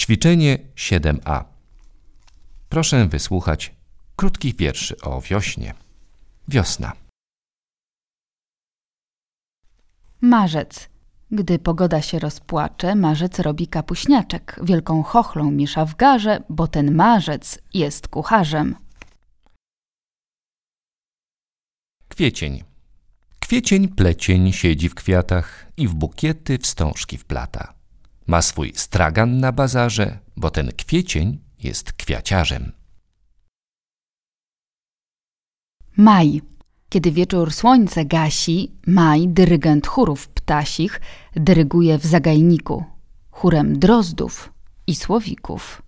Ćwiczenie 7a. Proszę wysłuchać krótkich wierszy o wiośnie. Wiosna. Marzec. Gdy pogoda się rozpłacze, marzec robi kapuśniaczek. Wielką chochlą miesza w garze, bo ten marzec jest kucharzem. Kwiecień. Kwiecień plecień siedzi w kwiatach i w bukiety wstążki wplata. Ma swój stragan na bazarze, bo ten kwiecień jest kwiaciarzem. Maj. Kiedy wieczór słońce gasi, maj, dyrygent chórów ptasich, dyryguje w zagajniku, chórem drozdów i słowików.